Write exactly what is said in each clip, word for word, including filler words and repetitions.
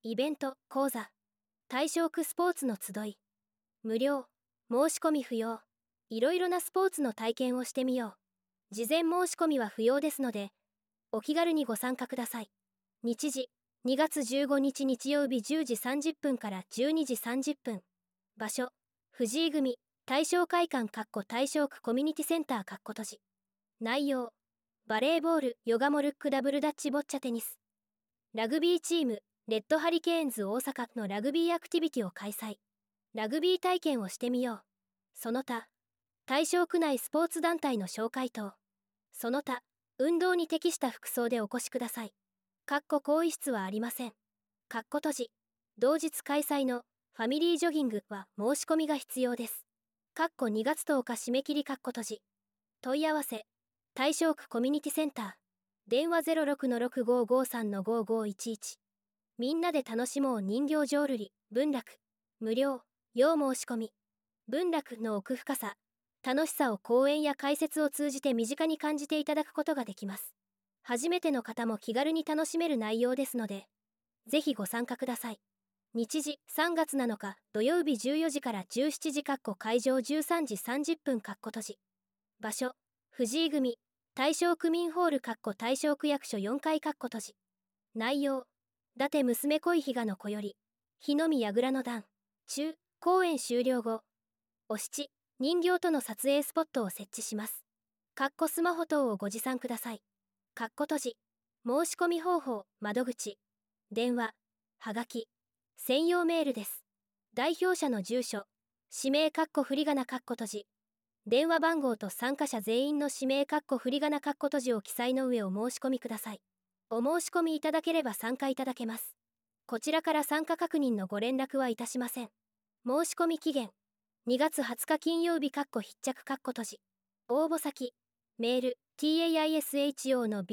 イベント、講座、対象区スポーツの集い、無料、申し込み不要、いろいろなスポーツの体験をしてみよう。事前申し込みは不要ですので、お気軽にご参加ください。日時、にがつじゅうごにち日曜日じゅうじさんじゅっぷんからじゅうにじさんじゅっぷん。場所、藤井組、対象会館対象区コミュニティセンター閉じ。内容、バレーボール、ヨガモルックダブルダッチボッチャテニス。ラグビーチーム、レッドハリケーンズ大阪のラグビーアクティビティを開催。ラグビー体験をしてみよう。その他、対象区内スポーツ団体の紹介等。その他、運動に適した服装でお越しください。かっこ更衣室はありません。かっこ閉じ。同日開催のファミリージョギングは申し込みが必要です。かっこにがつとおか締め切りかっこ閉じ。問い合わせ、対象区コミュニティセンター。電話 ゼロろくのろくごーごーさんのごーごーいちいち。みんなで楽しもう人形浄瑠璃、文楽。無料、要申し込み。文楽の奥深さ、楽しさを講演や解説を通じて身近に感じていただくことができます。初めての方も気軽に楽しめる内容ですので、ぜひご参加ください。日時、さんがつなのか土曜日じゅうよじからじゅうしちじ会場じゅうさんじさんじゅっぷん閉じ。場所、藤井組、対象区民ホール対象区役所よんかい閉じ。内容、伊達娘恋比嘉の子より、日のみ櫓の段、中、公演終了後、お七、人形との撮影スポットを設置します。かっこスマホ等をご持参ください。かっこ閉じ。申し込み方法、窓口、電話、はがき、専用メールです。代表者の住所、氏名かっこ振り仮名かっこ閉じ。電話番号と参加者全員の氏名かっこ振り仮名かっこ閉じを記載の上お申し込みください。お申し込みいただければ参加いただけます。こちらから参加確認のご連絡はいたしません。申し込み期限、にがつはつか金曜日必着閉じ。応募先、メール、taisho の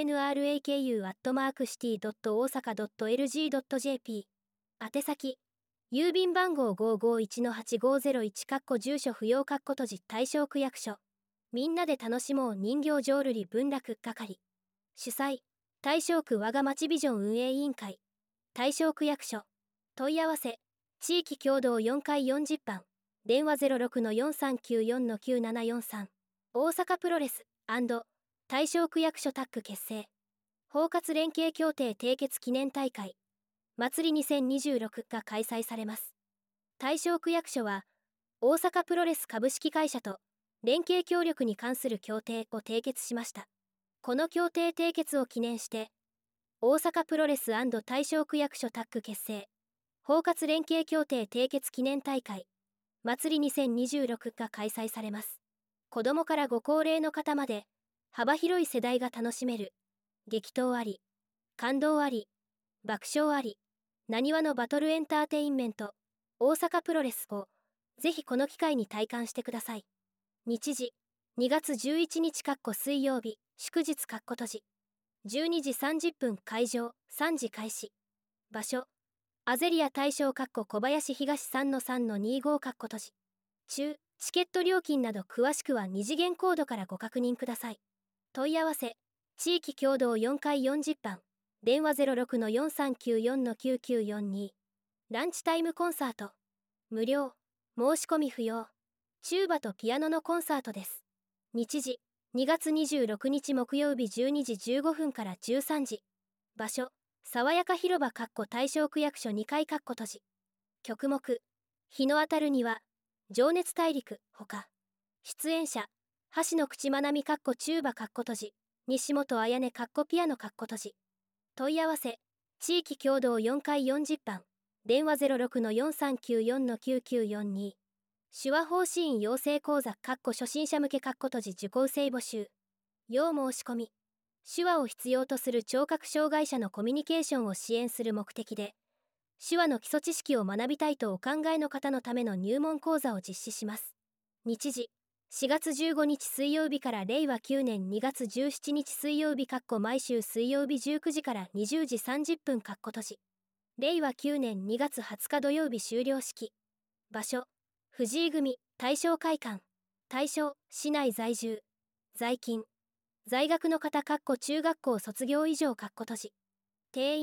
bunraku アットマークシティドット大阪ドットエルジードットジェーピー。宛先、郵便番号 ごーごーいちのはちごーぜろいち住所不要閉じ対象区役所。みんなで楽しもう人形浄瑠璃文楽係。主催、対象区我が町ビジョン運営委員会。対象区役所。問い合わせ、地域共同よんかいよんじゅっばん。電話 ゼロろくのよんさんきゅうよんのきゅうななよんさん。大阪プロレス&対象区役所タッグ結成。包括連携協定締結記念大会。祭りにせんにじゅうろくが開催されます。対象区役所は、大阪プロレス株式会社と連携協力に関する協定を締結しました。この協定締結を記念して、大阪プロレス&対象区役所タッグ結成。包括連携協定締結記念大会。祭りにせんにじゅうろくが開催されます。子供からご高齢の方まで、幅広い世代が楽しめる。激闘あり、感動あり、爆笑あり、なにわのバトルエンターテインメント、大阪プロレスを、ぜひこの機会に体感してください。日時、にがつじゅういちにち水曜日、祝日閉じ。じゅうにじさんじゅっぷん会場、さんじ開始。場所、アゼリア大賞小林東 さんのさんのにじゅうご閉じ。中、チケット料金など詳しくは二次元コードからご確認ください。問い合わせ、地域共同よんかいよんじゅっばん。電話 ゼロろくのよんさんきゅうよんのきゅうきゅうよんに。ランチタイムコンサート。無料、申し込み不要。チューバとピアノのコンサートです。日時、にがつにじゅうろくにち木曜日じゅうにじじゅうごふんからじゅうさんじ。場所、爽やか広場対象区役所にかい閉じ。曲目、日の当たる庭、情熱大陸、ほか。出演者、橋野口まなみチューバ閉じ。西本彩音ピアノ閉じ。問い合わせ、地域共同よんかいよんじゅっばん。電話 ゼロろくのよんさんきゅうよんのきゅうきゅうよんに。手話法師院養成講座初心者向け閉じ受講生募集。要申し込み。手話を必要とする聴覚障害者のコミュニケーションを支援する目的で、手話の基礎知識を学びたいとお考えの方のための入門講座を実施します。日時、しがつじゅうごにち水曜日かられいわきゅうねんにがつじゅうしちにち水曜日毎週水曜日じゅうくじからにじゅうじさんじゅっぷん閉じ。れいわきゅうねんにがつはつか土曜日終了式。場所、藤井組、対象会館。対象、市内在住。在勤。在学の方中学校卒業以上閉じ。定員、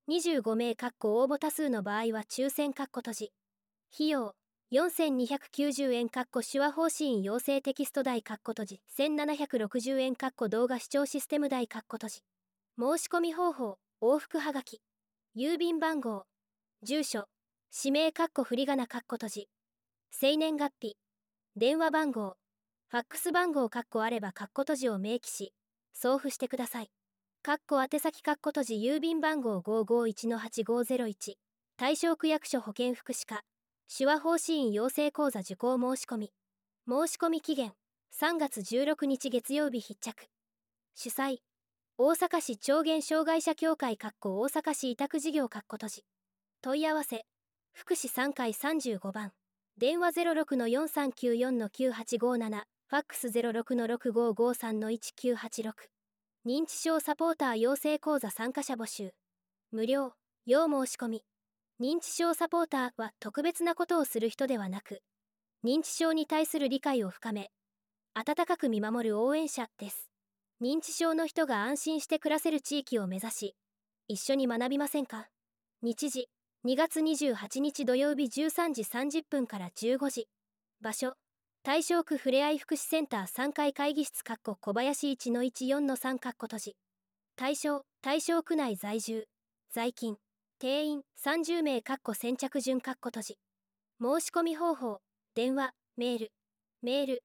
にじゅうごめい応募多数の場合は抽選閉じ。費用よんせんにひゃくきゅうじゅうえん手話放信養成テキスト代閉じせんななひゃくろくじゅうえん動画視聴システム代閉じ。申し込み方法往復はがき。郵便番号住所氏名振り仮名閉じ。生年月日電話番号ファックス番号あれば閉じを明記し送付してください。宛先閉じ郵便番号 ごーごーいちのはちごーぜろいち 大正区役所保健福祉課手話放信員養成講座受講申し込み。申し込み期限さんがつじゅうろくにち月曜日必着。主催大阪市聴言障害者協会大阪市委託事業閉じ。問い合わせ福祉さんかいさんじゅうごばん電話 ゼロろくのよんさんきゅうよんのきゅうはちごーななファックス ゼロろくのろくごーごーさんのいちきゅうはちろく。認知症サポーター養成講座参加者募集。無料要申し込み。認知症サポーターは特別なことをする人ではなく、認知症に対する理解を深め温かく見守る応援者です。認知症の人が安心して暮らせる地域を目指し一緒に学びませんか。日時にがつにじゅうはちにち土曜日じゅうさんじさんじゅっぷんからじゅうごじ。場所大正区ふれあい福祉センターさんかい会議室小林 いちのいちよんのさん閉じ。対象大正区内在住在勤定員さんじゅうめい先着順閉じ。申し込み方法電話メールメール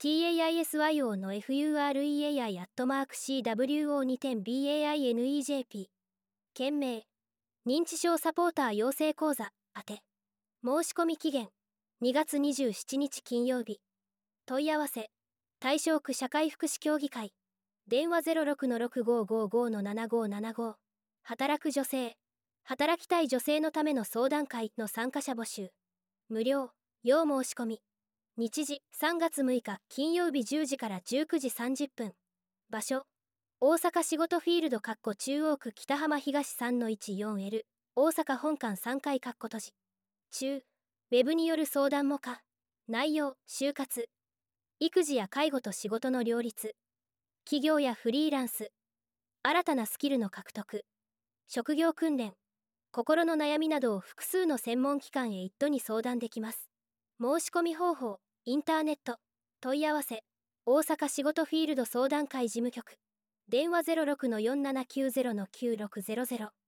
taisyo の fureai アットマーク シーダブリューオーにてんバイネジェーピー 件名認知症サポーター養成講座宛て。申し込み期限にがつにじゅうしちにち金曜日。問い合わせ大正区社会福祉協議会電話 ゼロろくのろくごーごーごーのななごーななご。働く女性働きたい女性のための相談会の参加者募集。無料要申し込み。日時さんがつむいか金曜日じゅうじからじゅうくじさんじゅっぷん。場所大阪仕事フィールド中央区北浜東 さんのいちよんエル 大阪本館さんかい閉じ。中ウェブによる相談も可。内容就活育児や介護と仕事の両立、企業やフリーランス、新たなスキルの獲得、職業訓練、心の悩みなどを複数の専門機関へ一度に相談できます。申し込み方法インターネット問い合わせ大阪仕事フィールド相談会事務局電話 ゼロろくのよんななきゅうゼロのきゅうろくゼロゼロ。